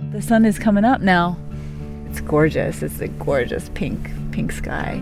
The sun is coming up now. It's gorgeous. It's a gorgeous pink sky.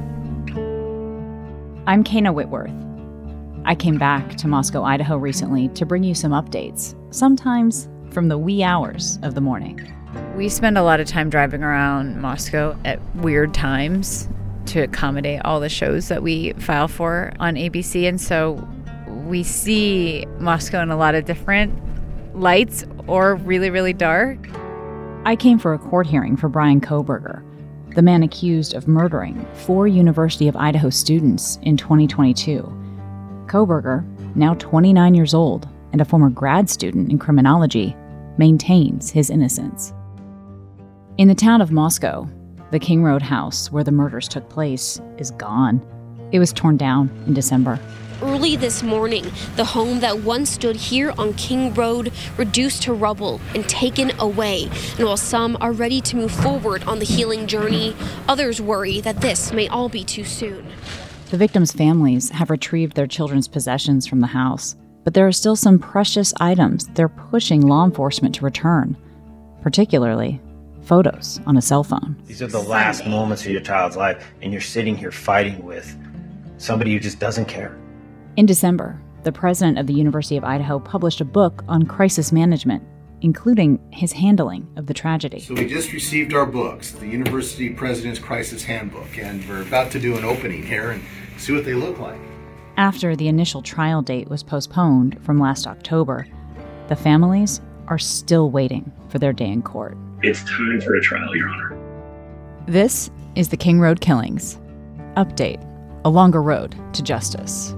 I'm Kayna Whitworth. I came back to Moscow, Idaho recently to bring you some updates, sometimes from the wee hours of the morning. We spend a lot of time driving around Moscow at weird times to accommodate all the shows that we file for on ABC, and so we see Moscow in a lot of different lights or really, really dark. I came for a court hearing for Bryan Kohberger, the man accused of murdering 4 University of Idaho students in 2022. Kohberger, now 29 years old and a former grad student in criminology, maintains his innocence. In the town of Moscow, the King Road house where the murders took place is gone. It was torn down in December. Early this morning, the home that once stood here on King Road reduced to rubble and taken away. And while some are ready to move forward on the healing journey, others worry that this may all be too soon. The victims' families have retrieved their children's possessions from the house, but there are still some precious items they're pushing law enforcement to return, particularly photos on a cell phone. These are the last moments of your child's life, and you're sitting here fighting with somebody who just doesn't care. In December, the president of the University of Idaho published a book on crisis management, including his handling of the tragedy. So we just received our books, the University President's Crisis Handbook, and we're about to do an opening here and see what they look like. After the initial trial date was postponed from last October, the families are still waiting for their day in court. It's time for a trial, Your Honor. This is the King Road Killings. Update: a longer road to justice.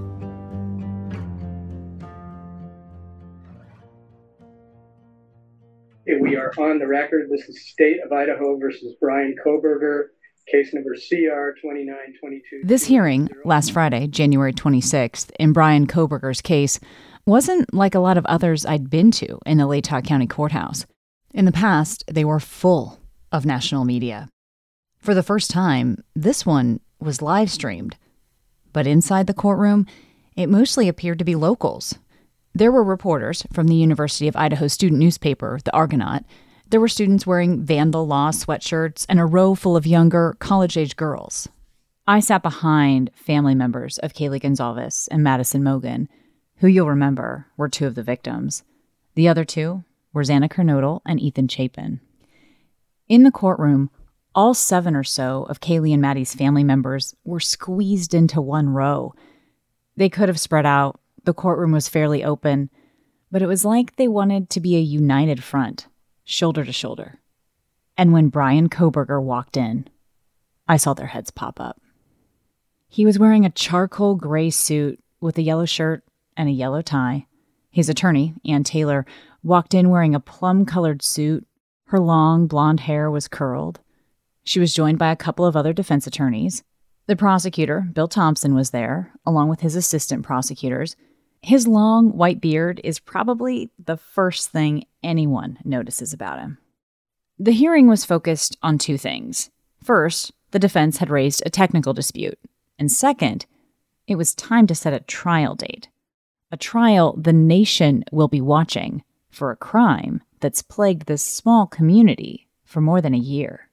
We are on the record. This is State of Idaho versus Bryan Kohberger, case number CR 2922. This hearing, last Friday, January 26th, in Bryan Kohberger's case, wasn't like a lot of others I'd been to in the Latah County Courthouse. In the past, they were full of national media. For the first time, this one was live streamed. But inside the courtroom, it mostly appeared to be locals. There were reporters from the University of Idaho student newspaper, The Argonaut. There were students wearing Vandal Law sweatshirts and a row full of younger, college-age girls. I sat behind family members of Kaylee Gonzalez and Madison Mogen, who you'll remember were 2 of the victims. The other 2 were Xana Kernodle and Ethan Chapin. In the courtroom, all 7 or so of Kaylee and Maddie's family members were squeezed into one row. They could have spread out. The courtroom was fairly open, but it was like they wanted to be a united front, shoulder to shoulder. And when Bryan Kohberger walked in, I saw their heads pop up. He was wearing a charcoal gray suit with a yellow shirt and a yellow tie. His attorney, Ann Taylor, walked in wearing a plum-colored suit. Her long blonde hair was curled. She was joined by a couple of other defense attorneys. The prosecutor, Bill Thompson, was there, along with his assistant prosecutors. His long white beard is probably the first thing anyone notices about him. The hearing was focused on 2 things. First, the defense had raised a technical dispute. And second, it was time to set a trial date. A trial the nation will be watching for a crime that's plagued this small community for more than a year.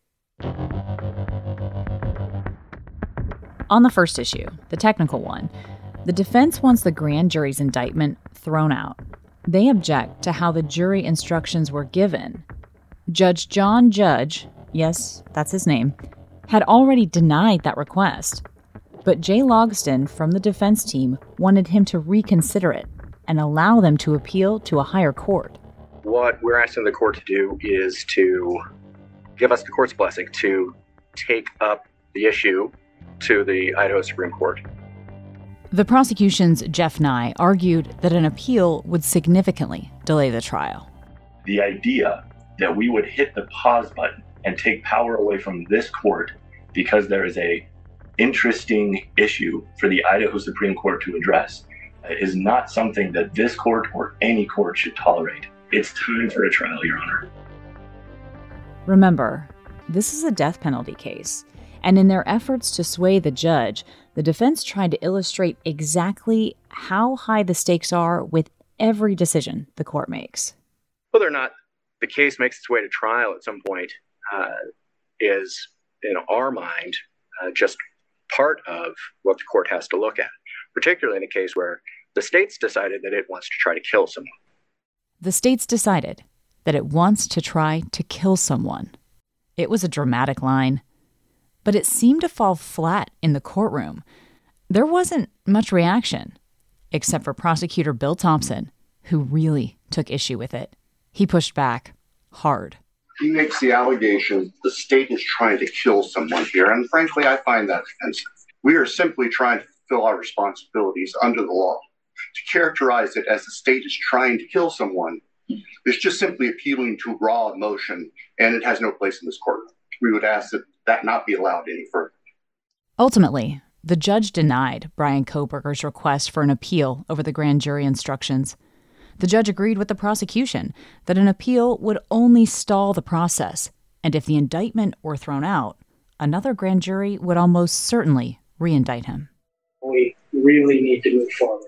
On the first issue, the technical one, the defense wants the grand jury's indictment thrown out. They object to how the jury instructions were given. Judge John Judge, yes, that's his name, had already denied that request. But Jay Logston from the defense team wanted him to reconsider it and allow them to appeal to a higher court. What we're asking the court to do is to give us the court's blessing to take up the issue to the Idaho Supreme Court. The prosecution's Jeff Nye argued that an appeal would significantly delay the trial. The idea that we would hit the pause button and take power away from this court because there is a interesting issue for the Idaho Supreme Court to address is not something that this court or any court should tolerate. It's time for a trial, Your Honor. Remember, this is a death penalty case, and in their efforts to sway the judge, the defense tried to illustrate exactly how high the stakes are with every decision the court makes. Whether or not the case makes its way to trial at some point is, in our mind, just part of what the court has to look at, particularly in a case where the state's decided that it wants to try to kill someone. The state's decided that it wants to try to kill someone. It was a dramatic line, but it seemed to fall flat in the courtroom. There wasn't much reaction, except for prosecutor Bill Thompson, who really took issue with it. He pushed back hard. He makes the allegation the state is trying to kill someone here, and frankly, I find that offensive. We are simply trying to fulfill our responsibilities under the law. To characterize it as the state is trying to kill someone is just simply appealing to raw emotion, and it has no place in this courtroom. We would ask that that not be allowed any further. Ultimately, the judge denied Bryan Kohberger's request for an appeal over the grand jury instructions. The judge agreed with the prosecution that an appeal would only stall the process, and if the indictment were thrown out, another grand jury would almost certainly re-indict him. We really need to move forward.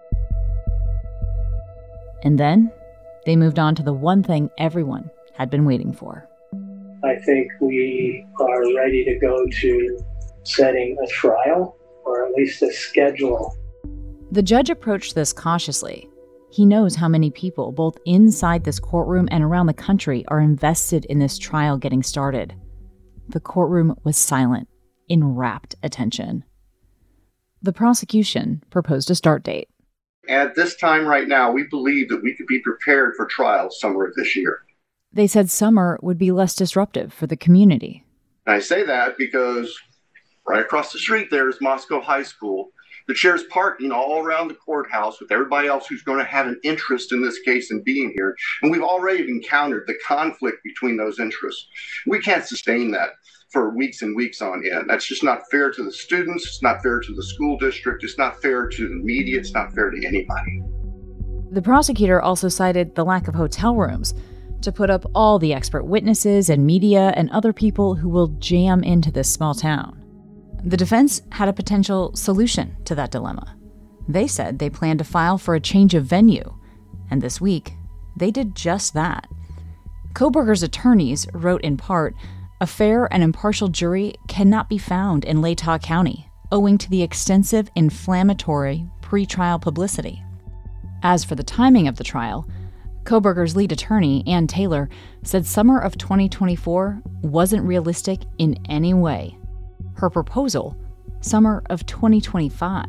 And then they moved on to the one thing everyone had been waiting for. I think we are ready to go to setting a trial, or at least a schedule. The judge approached this cautiously. He knows how many people, both inside this courtroom and around the country, are invested in this trial getting started. The courtroom was silent, in rapt attention. The prosecution proposed a start date. At this time right now, we believe that we could be prepared for trial summer of this year. They said summer would be less disruptive for the community. And I say that because right across the street there is Moscow High School. The chair's parking all around the courthouse with everybody else who's going to have an interest in this case and being here. And we've already encountered the conflict between those interests. We can't sustain that for weeks and weeks on end. That's just not fair to the students. It's not fair to the school district. It's not fair to the media. It's not fair to anybody. The prosecutor also cited the lack of hotel rooms to put up all the expert witnesses and media and other people who will jam into this small town. The defense had a potential solution to that dilemma. They said they planned to file for a change of venue, and this week, they did just that. Kohberger's attorneys wrote in part, "A fair and impartial jury cannot be found in Latah County, owing to the extensive inflammatory pretrial publicity." As for the timing of the trial, Kohberger's lead attorney, Ann Taylor, said summer of 2024 wasn't realistic in any way. Her proposal, summer of 2025.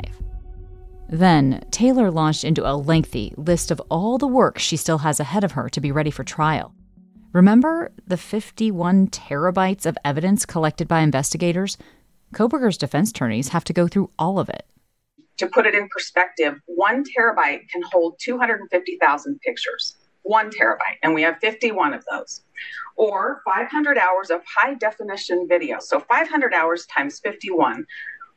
Then, Taylor launched into a lengthy list of all the work she still has ahead of her to be ready for trial. Remember the 51 terabytes of evidence collected by investigators? Kohberger's defense attorneys have to go through all of it. To put it in perspective, 1 terabyte can hold 250,000 pictures. 1 terabyte, and we have 51 of those. Or 500 hours of high-definition video. So 500 hours times 51,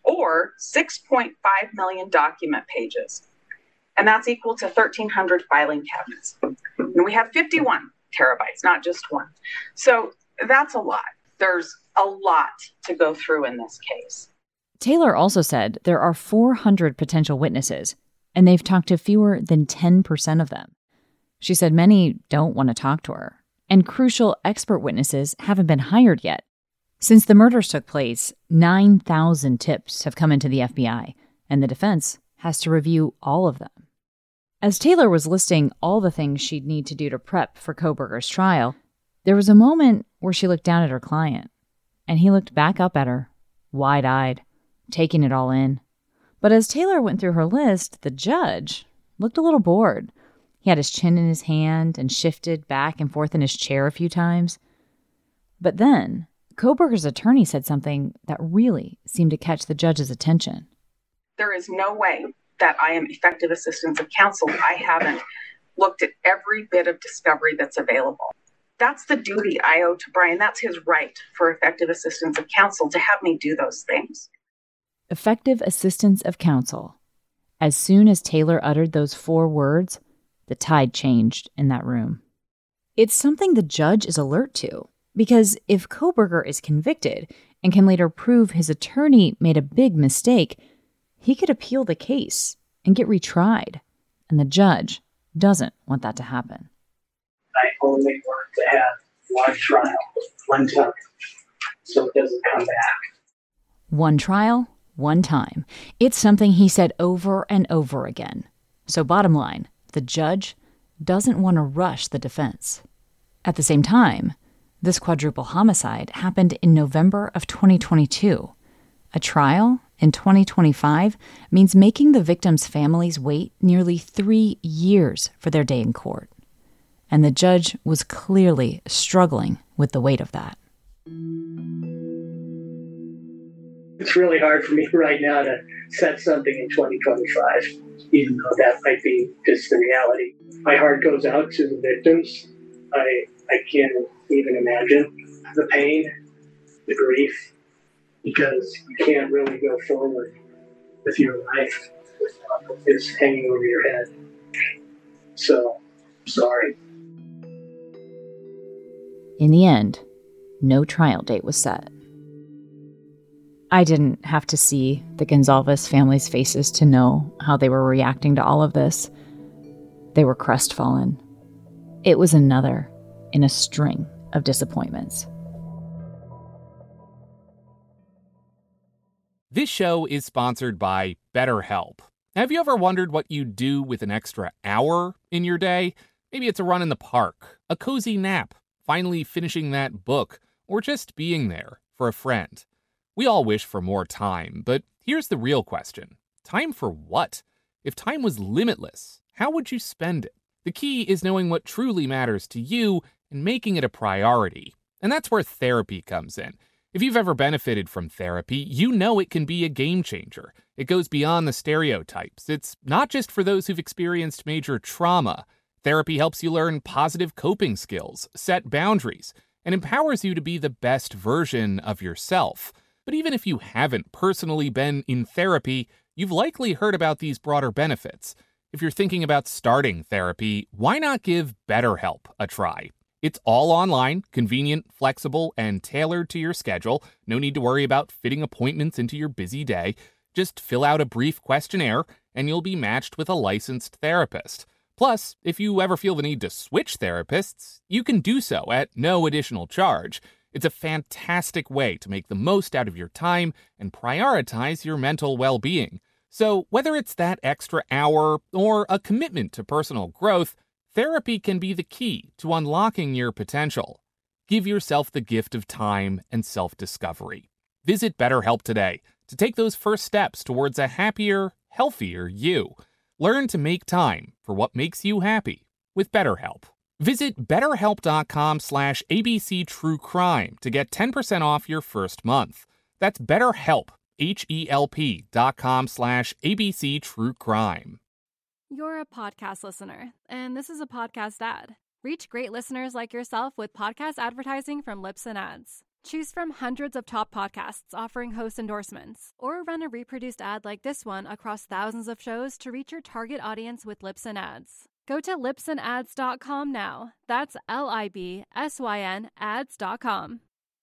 or 6.5 million document pages. And that's equal to 1,300 filing cabinets. And we have 51 terabytes, not just 1. So that's a lot. There's a lot to go through in this case. Taylor also said there are 400 potential witnesses, and they've talked to fewer than 10% of them. She said many don't want to talk to her, and crucial expert witnesses haven't been hired yet. Since the murders took place, 9,000 tips have come into the FBI, and the defense has to review all of them. As Taylor was listing all the things she'd need to do to prep for Kohberger's trial, there was a moment where she looked down at her client, and he looked back up at her, wide-eyed, taking it all in. But as Taylor went through her list, the judge looked a little bored. He had his chin in his hand and shifted back and forth in his chair a few times. But then, Kohberger's attorney said something that really seemed to catch the judge's attention. There is no way that I am effective assistance of counsel. I haven't looked at every bit of discovery that's available. That's the duty I owe to Bryan. That's his right for effective assistance of counsel, to have me do those things. Effective assistance of counsel. As soon as Taylor uttered those 4 words, the tide changed in that room. It's something the judge is alert to, because if Kohberger is convicted and can later prove his attorney made a big mistake, he could appeal the case and get retried, and the judge doesn't want that to happen. only want to have one trial, one time, so it doesn't come back. One trial, one time. It's something he said over and over again. So bottom line, the judge doesn't want to rush the defense. At the same time, this quadruple homicide happened in November of 2022. A trial in 2025 means making the victims' families wait nearly 3 years for their day in court. And the judge was clearly struggling with the weight of that. It's really hard for me right now to set something in 2025, even though that might be just the reality. My heart goes out to the victims. I can't even imagine the pain, the grief, because you can't really go forward with your life without this hanging over your head. So, sorry. In the end, no trial date was set. I didn't have to see the Gonzalez family's faces to know how they were reacting to all of this. They were crestfallen. It was another in a string of disappointments. This show is sponsored by BetterHelp. Have you ever wondered what you'd do with an extra hour in your day? Maybe it's a run in the park, a cozy nap, finally finishing that book, or just being there for a friend. We all wish for more time, but here's the real question. Time for what? If time was limitless, how would you spend it? The key is knowing what truly matters to you and making it a priority. And that's where therapy comes in. If you've ever benefited from therapy, you know it can be a game changer. It goes beyond the stereotypes. It's not just for those who've experienced major trauma. Therapy helps you learn positive coping skills, set boundaries, and empowers you to be the best version of yourself. But even if you haven't personally been in therapy, you've likely heard about these broader benefits. If you're thinking about starting therapy, why not give BetterHelp a try? It's all online, convenient, flexible, and tailored to your schedule. No need to worry about fitting appointments into your busy day. Just fill out a brief questionnaire, and you'll be matched with a licensed therapist. Plus, if you ever feel the need to switch therapists, you can do so at no additional charge. It's a fantastic way to make the most out of your time and prioritize your mental well-being. So whether it's that extra hour or a commitment to personal growth, therapy can be the key to unlocking your potential. Give yourself the gift of time and self-discovery. Visit BetterHelp today to take those first steps towards a happier, healthier you. Learn to make time for what makes you happy with BetterHelp. Visit BetterHelp.com/ABCTrueCrime to get 10% off your first month. That's BetterHelp, HELP.com/ABCTrueCrime. You're a podcast listener, and this is a podcast ad. Reach great listeners like yourself with podcast advertising from Libsyn Ads. Choose from hundreds of top podcasts offering host endorsements, or run a reproduced ad like this one across thousands of shows to reach your target audience with Libsyn Ads. Go to libsynads.com now. That's LIBSYN ads.com.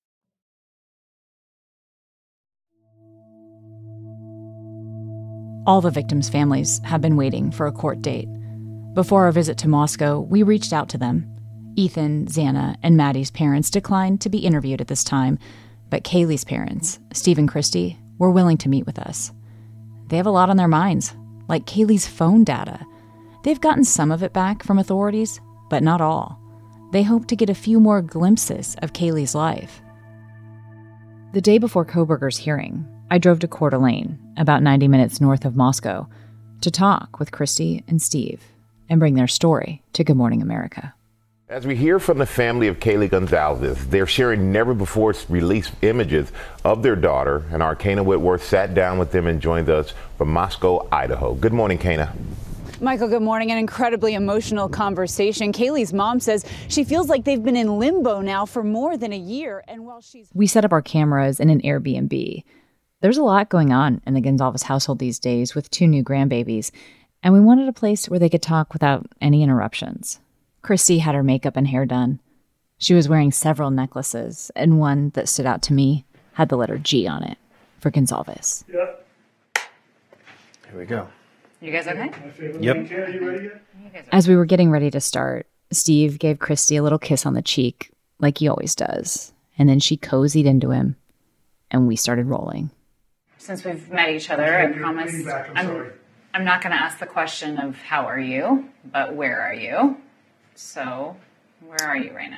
All the victims' families have been waiting for a court date. Before our visit to Moscow, we reached out to them. Ethan, Xana, and Maddie's parents declined to be interviewed at this time, but Kaylee's parents, Steve and Christy, were willing to meet with us. They have a lot on their minds, like Kaylee's phone data. They've gotten some of it back from authorities, but not all. They hope to get a few more glimpses of Kaylee's life. The day before Kohberger's hearing, I drove to Coeur d'Alene, about 90 minutes north of Moscow, to talk with Christy and Steve and bring their story to Good Morning America. As we hear from the family of Kaylee Gonzalez, they're sharing never-before-released images of their daughter, and our Kana Whitworth sat down with them and joined us from Moscow, Idaho. Good morning, Kana. Michael, good morning. An incredibly emotional conversation. Kaylee's mom says she feels like they've been in limbo now for more than a year. And while We set up our cameras in an Airbnb. There's a lot going on in the Gonzalez household these days with 2 new grandbabies, and we wanted a place where they could talk without any interruptions. Christy had her makeup and hair done. She was wearing several necklaces, and one that stood out to me had the letter G on it for Gonzalez. Yep. Here we go. You guys okay? Yep. As we were getting ready to start, Steve gave Christy a little kiss on the cheek, like he always does, and then she cozied into him, and we started rolling. Since we've met each other, I promise I'm not going to ask the question of how are you, but where are you? So, where are you right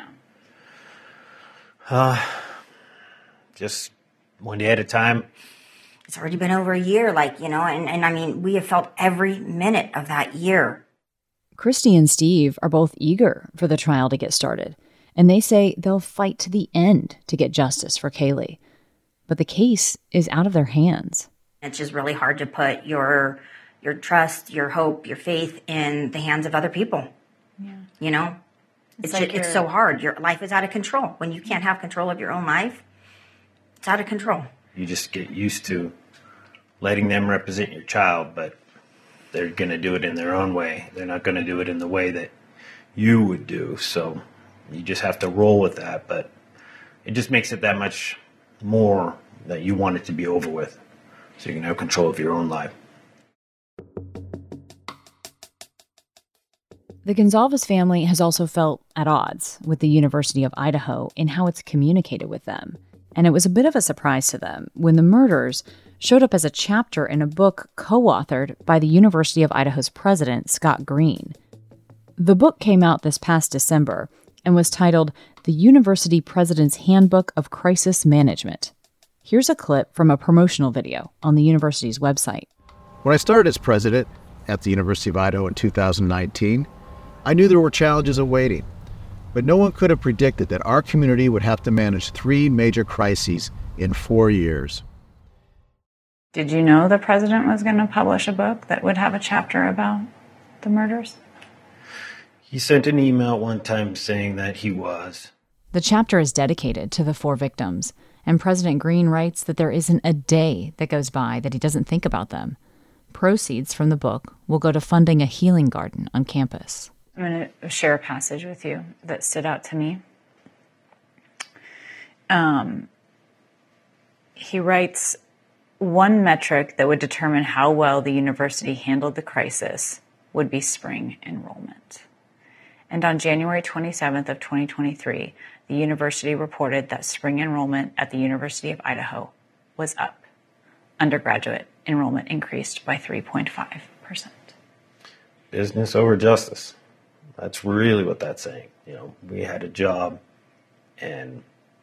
now? Just one day at a time. It's already been over a year, and I mean, we have felt every minute of that year. Christy and Steve are both eager for the trial to get started, and they say they'll fight to the end to get justice for Kaylee. But the case is out of their hands. It's just really hard to put your trust, your hope, your faith in the hands of other people. Yeah. It's so hard. Your life is out of control. When you can't have control of your own life, it's out of control. You just get used to letting them represent your child, but they're going to do it in their own way. They're not going to do it in the way that you would do. So you just have to roll with that. But it just makes it that much more that you want it to be over with, so you can have control of your own life. The Gonzalez family has also felt at odds with the University of Idaho in how it's communicated with them. And it was a bit of a surprise to them when the murders showed up as a chapter in a book co-authored by the University of Idaho's president, Scott Green. The book came out this past December and was titled The University President's Handbook of Crisis Management. Here's a clip from a promotional video on the university's website. When I started as president at the University of Idaho in 2019, I knew there were challenges awaiting, but no one could have predicted that our community would have to manage 3 major crises in 4 years. Did you know the president was going to publish a book that would have a chapter about the murders? He sent an email one time saying that he was. The chapter is dedicated to the 4 victims, and President Green writes that there isn't a day that goes by that he doesn't think about them. Proceeds from the book will go to funding a healing garden on campus. I'm going to share a passage with you that stood out to me. He writes, one metric that would determine how well the university handled the crisis would be spring enrollment. And on January 27th of 2023, the university reported that spring enrollment at the University of Idaho was up. Undergraduate enrollment increased by 3.5%. Business over justice. That's really what that's saying. We had a job and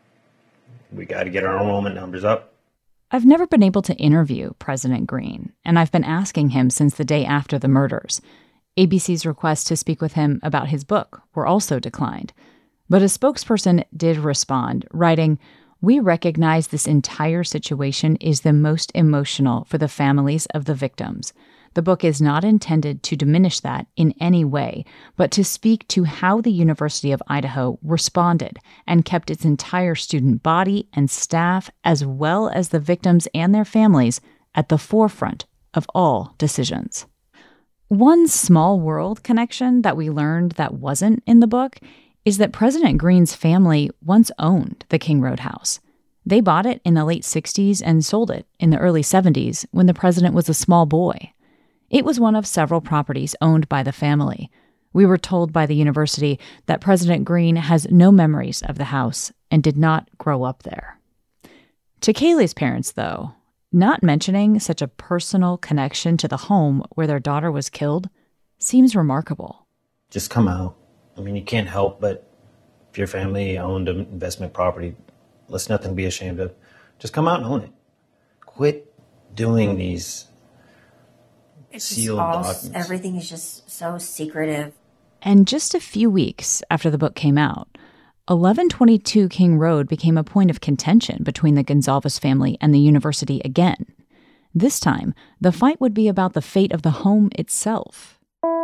we got to get our enrollment numbers up. I've never been able to interview President Green, and I've been asking him since the day after the murders. ABC's requests to speak with him about his book were also declined. But a spokesperson did respond, writing, "We recognize this entire situation is the most emotional for the families of the victims. The book is not intended to diminish that in any way, but to speak to how the University of Idaho responded and kept its entire student body and staff, as well as the victims and their families, at the forefront of all decisions." One small world connection that we learned that wasn't in the book is that President Green's family once owned the King Road house. They bought it in the late 60s and sold it in the early 70s when the president was a small boy. It was one of several properties owned by the family. We were told by the university that President Green has no memories of the house and did not grow up there. To Kaylee's parents, though, not mentioning such a personal connection to the home where their daughter was killed seems remarkable. Just come out. You can't help but if your family owned an investment property, there's nothing to be ashamed of. Just come out and own it. Quit doing these sealed documents. Everything is just so secretive. And just a few weeks after the book came out, 1122 King Road became a point of contention between the Gonzalez family and the university again. This time, the fight would be about the fate of the home itself.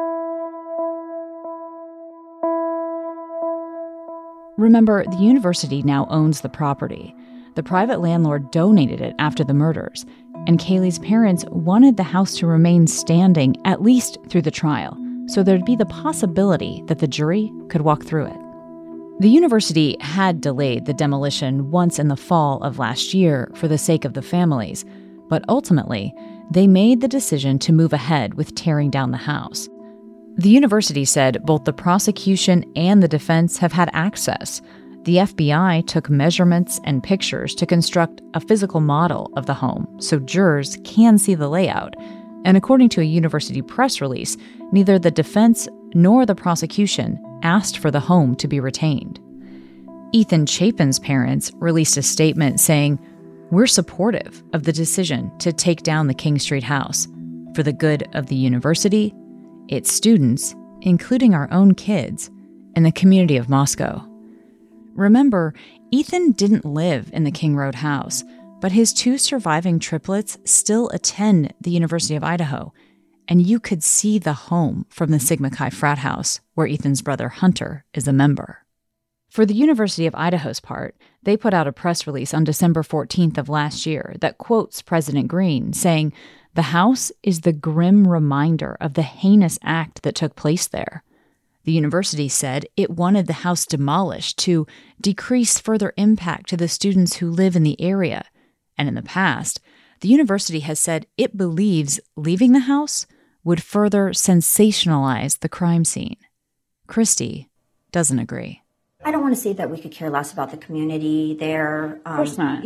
Remember, the university now owns the property. The private landlord donated it after the murders, and Kaylee's parents wanted the house to remain standing at least through the trial, so there'd be the possibility that the jury could walk through it. The university had delayed the demolition once in the fall of last year for the sake of the families, but ultimately, they made the decision to move ahead with tearing down the house. The university said both the prosecution and the defense have had access. The FBI took measurements and pictures to construct a physical model of the home so jurors can see the layout. And according to a university press release, neither the defense nor the prosecution asked for the home to be retained. Ethan Chapin's parents released a statement saying, "We're supportive of the decision to take down the King Street house for the good of the university, its students, including our own kids, and the community of Moscow." Remember, Ethan didn't live in the King Road house, but his 2 surviving triplets still attend the University of Idaho, and you could see the home from the Sigma Chi frat house where Ethan's brother Hunter is a member. For the University of Idaho's part, they put out a press release on December 14th of last year that quotes President Green, saying, "The house is the grim reminder of the heinous act that took place there." The university said it wanted the house demolished to decrease further impact to the students who live in the area. And in the past, the university has said it believes leaving the house would further sensationalize the crime scene. Christy doesn't agree. I don't want to say that we could care less about the community there. Of course not.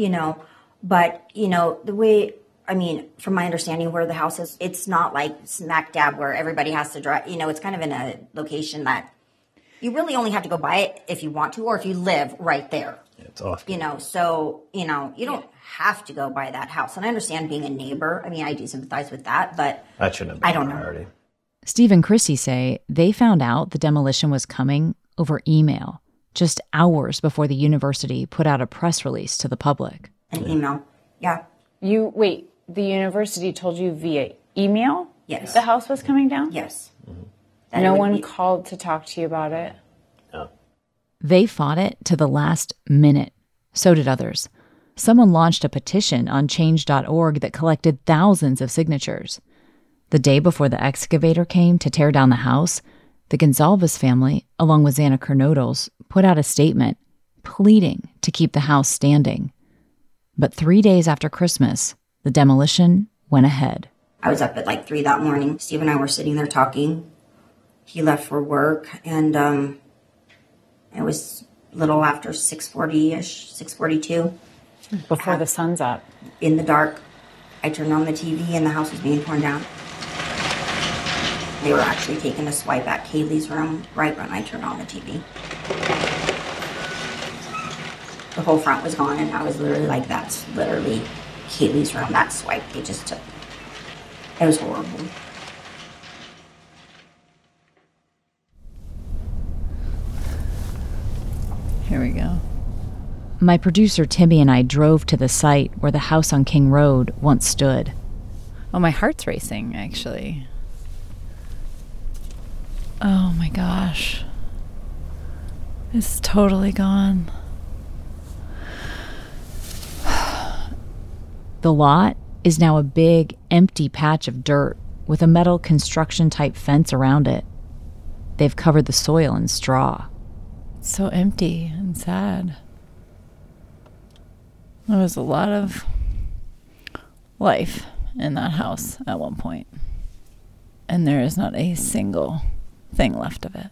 But the way, from my understanding where the house is, it's not like smack dab where everybody has to drive. It's kind of in a location that you really only have to go by it if you want to, or if you live right there. It's off. You don't have to go by that house. And I understand being a neighbor. I do sympathize with that, but That shouldn't have been I don't a know. priority. Steve and Christy say they found out the demolition was coming over email just hours before the university put out a press release to the public. An email, yeah. The university told you via email? Yes. The house was coming down? Yes. No one called to talk to you about it? No. They fought it to the last minute. So did others. Someone launched a petition on change.org that collected thousands of signatures. The day before the excavator came to tear down the house, the Gonzalez family, along with Xana Kernodles, put out a statement pleading to keep the house standing. But 3 days after Christmas, the demolition went ahead. I was up at 3 that morning. Steve and I were sitting there talking. He left for work, and it was a little after 6:40-ish, 6:42. Before the sun's up. In the dark, I turned on the TV, and the house was being torn down. They were actually taking a swipe at Kaylee's room right when I turned on the TV. The whole front was gone, and I was literally like, that's literally Kaylee's room, that swipe they just took. It was horrible. Here we go. My producer Timmy and I drove to the site where the house on King Road once stood. Oh, my heart's racing, actually. Oh my gosh. It's totally gone. The lot is now a big, empty patch of dirt with a metal construction-type fence around it. They've covered the soil in straw. It's so empty and sad. There was a lot of life in that house at one point. And there is not a single thing left of it.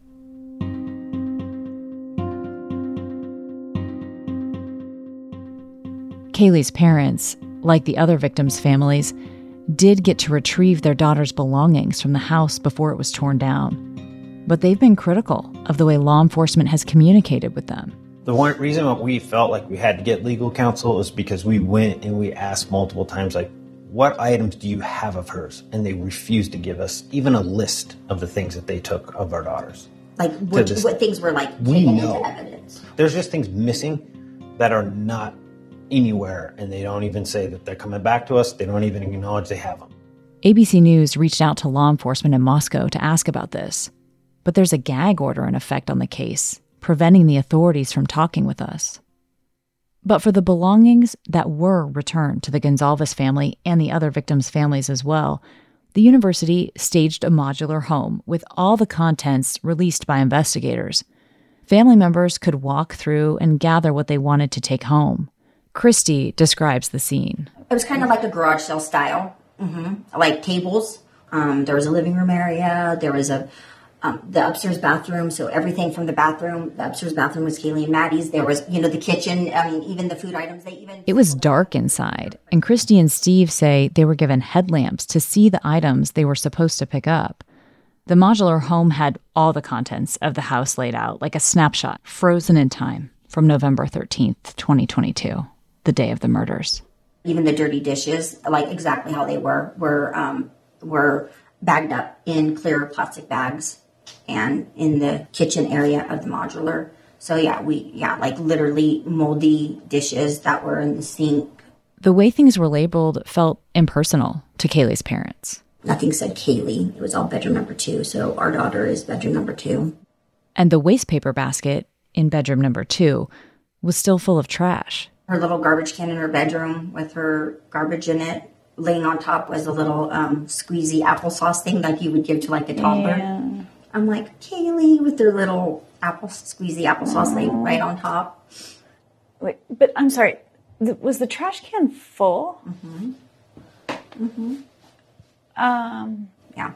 Kaylee's parents, like the other victims' families, did get to retrieve their daughter's belongings from the house before it was torn down. But they've been critical of the way law enforcement has communicated with them. The one reason why we felt like we had to get legal counsel is because we went and we asked multiple times, what items do you have of hers? And they refused to give us even a list of the things that they took of our daughters. What things were we taken know into evidence? There's just things missing that are not anywhere, and they don't even say that they're coming back to us. They don't even acknowledge they have them. ABC News reached out to law enforcement in Moscow to ask about this, but there's a gag order in effect on the case, preventing the authorities from talking with us. But for the belongings that were returned to the Gonzalez family and the other victims' families as well, the university staged a modular home with all the contents released by investigators. Family members could walk through and gather what they wanted to take home. Christy describes the scene. It was kind of like a garage sale style, like tables, There was a living room area. There was the upstairs bathroom. So everything from the upstairs bathroom was Kaylee and Maddie's. There was, the kitchen. I mean, even the food items. It was dark inside, and Christy and Steve say they were given headlamps to see the items they were supposed to pick up. The modular home had all the contents of the house laid out, like a snapshot, frozen in time, from November 13th, 2022, the day of the murders. Even the dirty dishes, like exactly how they were bagged up in clear plastic bags and in the kitchen area of the modular. So like literally moldy dishes that were in the sink. The way things were labeled felt impersonal to Kaylee's parents. Nothing said Kaylee. It was all bedroom number 2. So our daughter is bedroom number 2. And the waste paper basket in bedroom number 2 was still full of trash. Her little garbage can in her bedroom with her garbage in it. Laying on top was a little squeezy applesauce thing like you would give to like a toddler. Yeah. I'm like, Kaylee with their little squeezy applesauce laying right on top. Wait, but I'm sorry. Was the trash can full? Mm-hmm. Mm-hmm. Yeah.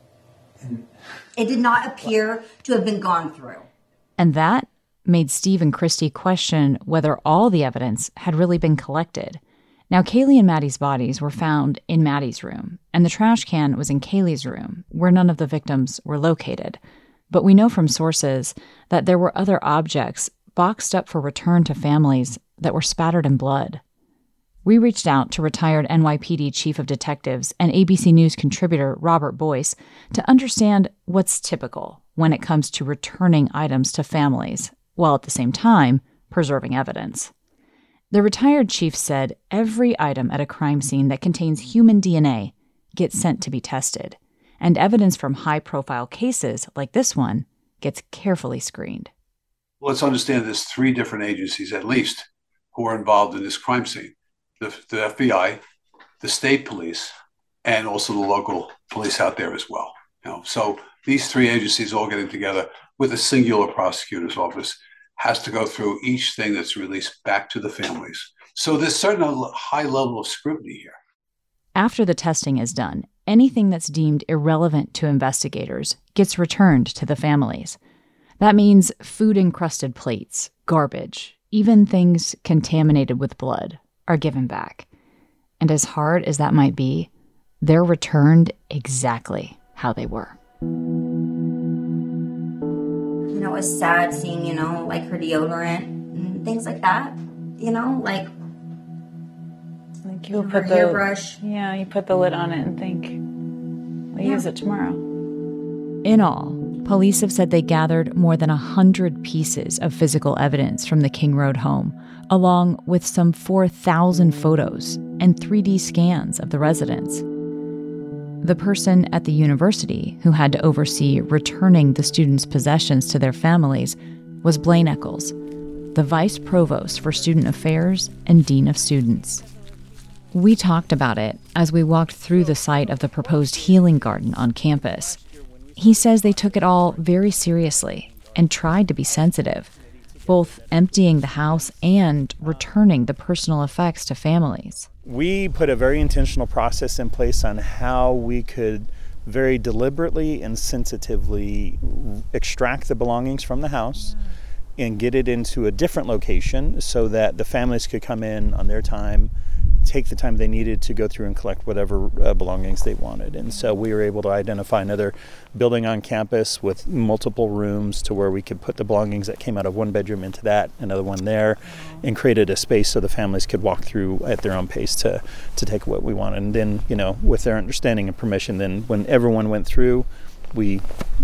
It did not appear to have been gone through. And that made Steve and Christy question whether all the evidence had really been collected. Now, Kaylee and Maddie's bodies were found in Maddie's room, and the trash can was in Kaylee's room, where none of the victims were located. But we know from sources that there were other objects boxed up for return to families that were spattered in blood. We reached out to retired NYPD Chief of Detectives and ABC News contributor Robert Boyce to understand what's typical when it comes to returning items to families, while at the same time preserving evidence. The retired chief said every item at a crime scene that contains human DNA gets sent to be tested, and evidence from high-profile cases like this one gets carefully screened. Let's understand there's 3 different agencies at least who are involved in this crime scene. The FBI, the state police, and also the local police out there as well. So these 3 agencies all getting together with a singular prosecutor's office has to go through each thing that's released back to the families. So there's certainly a high level of scrutiny here. After the testing is done, anything that's deemed irrelevant to investigators gets returned to the families. That means food-encrusted plates, garbage, even things contaminated with blood are given back. And as hard as that might be, they're returned exactly how they were. It was sad seeing, like her deodorant and things like that. Like you put the hairbrush. Yeah, you put the lid on it and think, we'll use it tomorrow. In all, police have said they gathered more than 100 pieces of physical evidence from the King Road home, along with some 4,000 photos and 3D scans of the residence. The person at the university who had to oversee returning the students' possessions to their families was Blaine Eccles, the vice provost for student affairs and dean of students. We talked about it as we walked through the site of the proposed healing garden on campus. He says they took it all very seriously and tried to be sensitive, both emptying the house and returning the personal effects to families. We put a very intentional process in place on how we could very deliberately and sensitively extract the belongings from the house and get it into a different location so that the families could come in on their time, take the time they needed to go through and collect whatever belongings they wanted. And so we were able to identify another building on campus with multiple rooms to where we could put the belongings that came out of one bedroom into that, another one there, and created a space so the families could walk through at their own pace to take what we wanted. And then, with their understanding and permission, then when everyone went through, we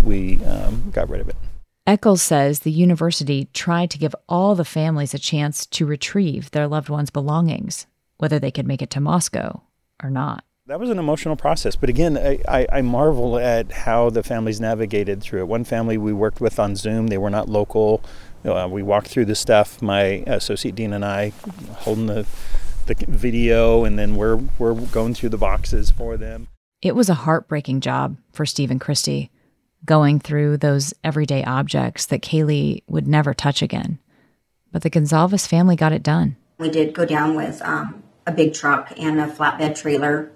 got rid of it. Eccles says the university tried to give all the families a chance to retrieve their loved ones' belongings, whether they could make it to Moscow or not. That was an emotional process. But again, I marvel at how the families navigated through it. One family we worked with on Zoom, they were not local. We walked through the stuff, my associate dean and I holding the video, and then we're going through the boxes for them. It was a heartbreaking job for Steve and Christy, going through those everyday objects that Kaylee would never touch again. But the Gonzalez family got it done. We did go down with a big truck and a flatbed trailer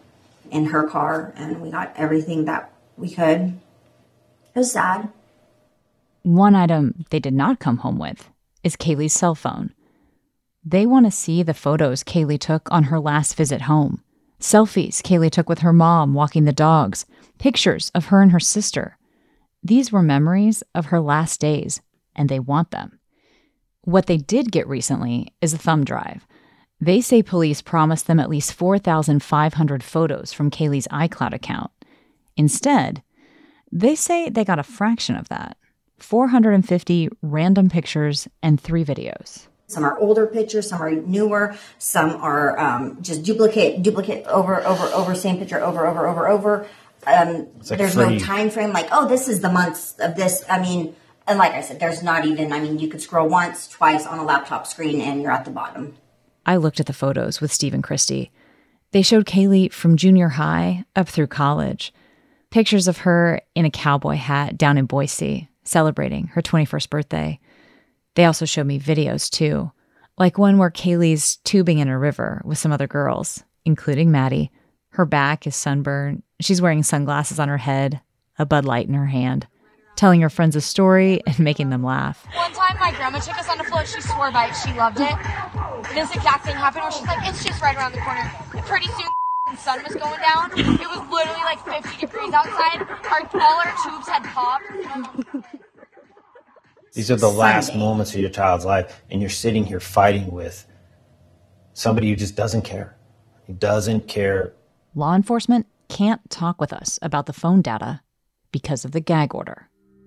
in her car, and we got everything that we could. It was sad. One item they did not come home with is Kaylee's cell phone. They want to see the photos Kaylee took on her last visit home. Selfies Kaylee took with her mom walking the dogs. Pictures of her and her sister. These were memories of her last days, and they want them. What they did get recently is a thumb drive. They say police promised them at least 4,500 photos from Kaylee's iCloud account. Instead, they say they got a fraction of that. 450 random pictures and 3 videos. Some are older pictures, some are newer, some are just duplicate over, same picture over. There's no time frame, like, oh, this is the months of this. I mean, and like I said, there's not even, you could scroll once, twice on a laptop screen and you're at the bottom. I looked at the photos with Steve and Christy. They showed Kaylee from junior high up through college. Pictures of her in a cowboy hat down in Boise, celebrating her 21st birthday. They also showed me videos, too, like one where Kaylee's tubing in a river with some other girls, including Maddie. Her back is sunburned. She's wearing sunglasses on her head, a Bud Light in her hand, telling her friends a story and making them laugh. One time my grandma took us on a float. She swore by it. She loved it. This exact thing happened where she's like, it's just right around the corner. And pretty soon the sun was going down. It was literally like 50 degrees outside. All our tubes had popped. These are the last moments of your child's life, and you're sitting here fighting with somebody who just doesn't care. He doesn't care. Law enforcement can't talk with us about the phone data because of the gag order.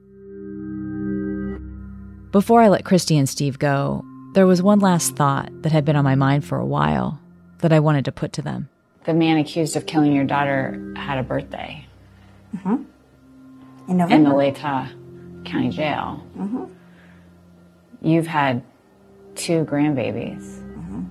Before I let Christy and Steve go, there was one last thought that had been on my mind for a while that I wanted to put to them. The man accused of killing your daughter had a birthday. Mm-hmm. In November. In the Latah County Jail. Mm-hmm. You've had 2 grandbabies. Mm-hmm.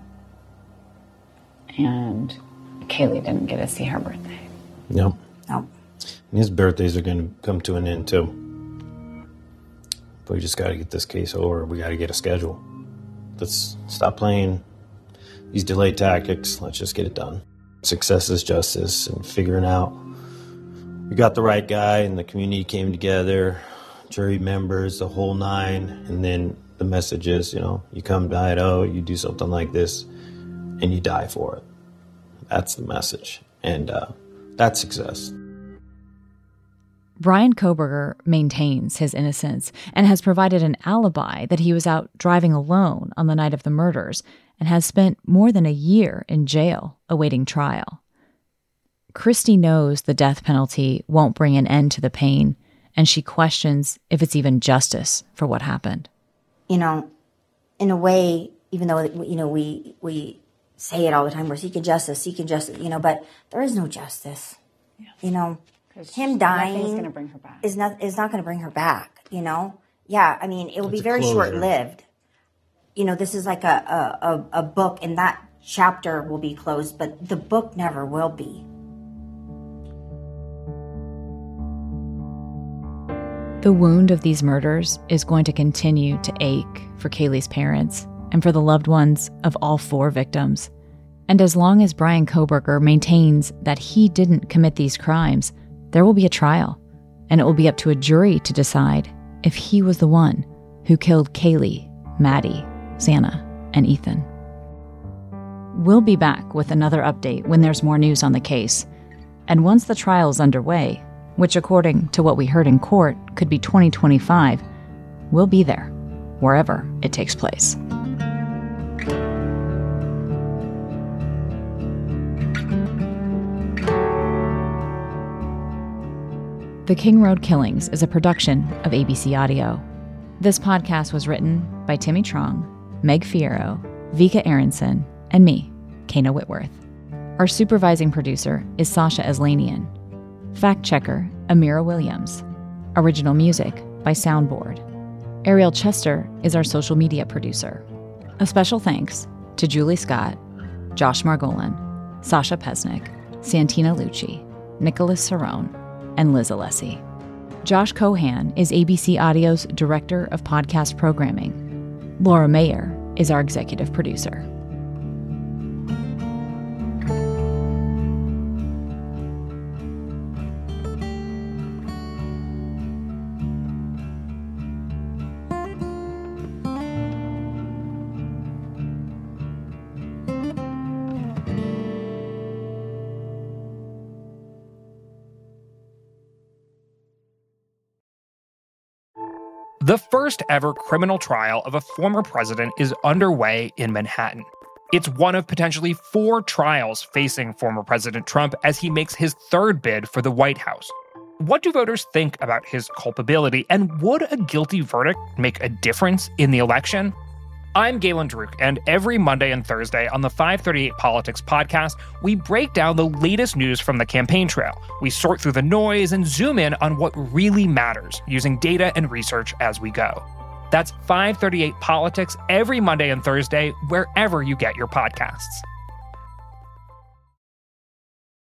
And Kaylee didn't get to see her birthday. Yep. Nope. And his birthdays are going to come to an end, too. But we just got to get this case over. We got to get a schedule. Let's stop playing these delayed tactics. Let's just get it done. Success is justice, and figuring out we got the right guy and the community came together, jury members, the whole 9, and then the message is, you come to Idaho, you do something like this, and you die for it. That's the message, and that's success. Bryan Kohberger maintains his innocence and has provided an alibi that he was out driving alone on the night of the murders and has spent more than a year in jail awaiting trial. Christy knows the death penalty won't bring an end to the pain, and she questions if it's even justice for what happened. In a way, even though, we say it all the time, we're seeking justice, but there is no justice. Yeah. Him dying is going to bring her back. Is not going to bring her back, Yeah, it will be very short-lived. This is like a book, and that chapter will be closed, but the book never will be. The wound of these murders is going to continue to ache for Kaylee's parents and for the loved ones of all 4 victims. And as long as Bryan Kohberger maintains that he didn't commit these crimes, there will be a trial, and it will be up to a jury to decide if he was the one who killed Kaylee, Maddie, Xana, and Ethan. We'll be back with another update when there's more news on the case. And once the trial is underway, which according to what we heard in court could be 2025, we'll be there, wherever it takes place. The King Road Killings is a production of ABC Audio. This podcast was written by Timmy Trong, Meg Fierro, Vika Aronson, and me, Kayna Whitworth. Our supervising producer is Sasha Aslanian. Fact checker, Amira Williams. Original music by Soundboard. Ariel Chester is our social media producer. A special thanks to Julie Scott, Josh Margolin, Sasha Pesnick, Santina Lucci, Nicholas Cerrone, and Liz Alessi. Josh Cohan is ABC Audio's Director of Podcast Programming. Laura Mayer is our Executive Producer. The first ever criminal trial of a former president is underway in Manhattan. It's one of potentially 4 trials facing former President Trump as he makes his third bid for the White House. What do voters think about his culpability, and would a guilty verdict make a difference in the election? I'm Galen Druk, and every Monday and Thursday on the 538 Politics podcast, we break down the latest news from the campaign trail. We sort through the noise and zoom in on what really matters, using data and research as we go. That's 538 Politics every Monday and Thursday, wherever you get your podcasts.